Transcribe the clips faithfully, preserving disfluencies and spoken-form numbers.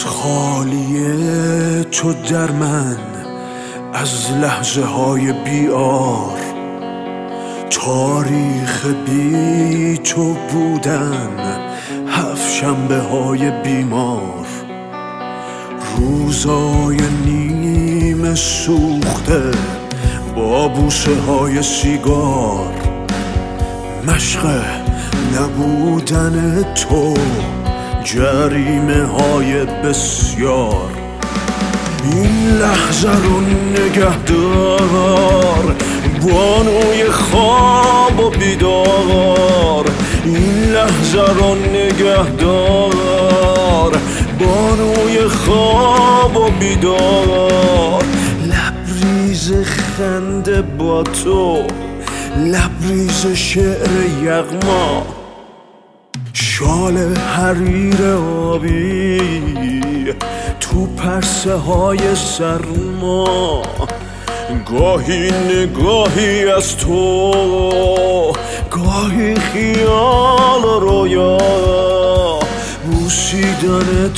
خالیه تو در من از لحظه های بیار، تاریخ بی تو بودن هفت شنبه های بیمار، روزای نیمه سوخته با بوسه های سیگار، مشق نبودن تو جریمه های بسیار. این لحظه رو نگه دار بانوی خواب و بیدار، این لحظه رو نگه دار بانوی خواب و بیدار. لبریز خنده با تو، لبریز شعر یغما، شال حریر آبی تو پرسه های سرما، گاهی نگاهی از تو، گاهی خیال و رویا، بوسیدن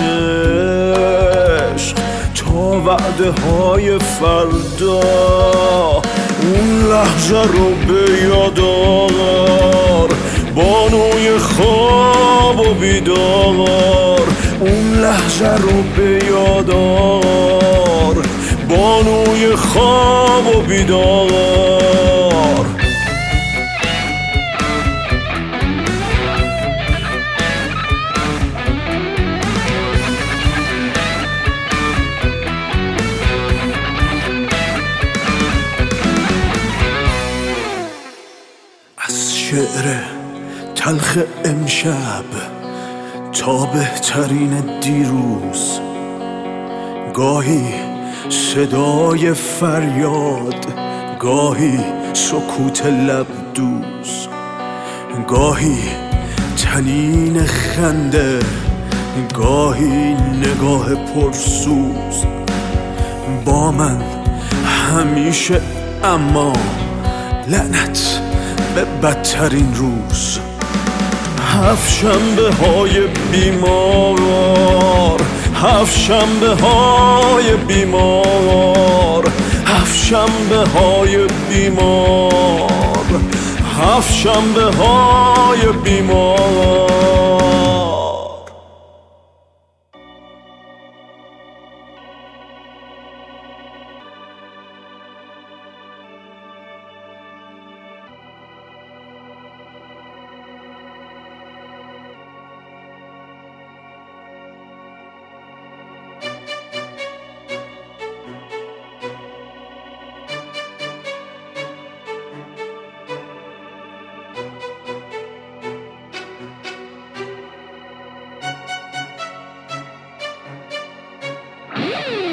تنش تا وعده های فردا. اون لحظه رو به یاد آور بانوی خواب و بیدار، اون لحظه رو به یاد آور بانوی خواب و بیدار. از شعر تلخ امشب تا بهترین دیروز، گاهی صدای فریاد، گاهی سکوت لب دوز، گاهی تنین خنده، گاهی نگاه پرسوز. با من همیشه، اما لعنت به بدترین روز. هفت شنبه های بیمار، هفت شنبه های بیمار، هفت شنبه های بیمار، هفت شنبه های بیمار. Yeah.